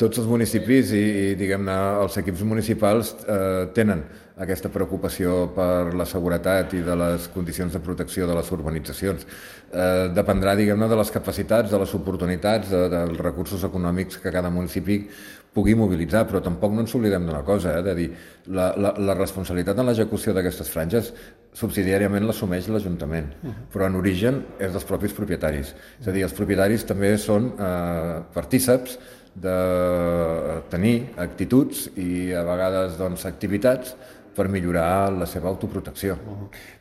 tots els municipis i diguem-ne, els equips municipals tenen aquesta preocupació per la seguretat i de les condicions de protecció de les urbanitzacions. Dependrà, diguem-ne, de les capacitats, de les oportunitats, dels recursos econòmics que cada municipi pugui mobilitzar, però tampoc no ens oblidem d'una cosa, de dir, la responsabilitat en l'execució d'aquestes franges subsidiàriament l'assumeix l'Ajuntament, però en origen és dels propis propietaris. És a dir, els propietaris també són partíceps de tenir actituds i a vegades activitats per millorar la seva autoprotecció.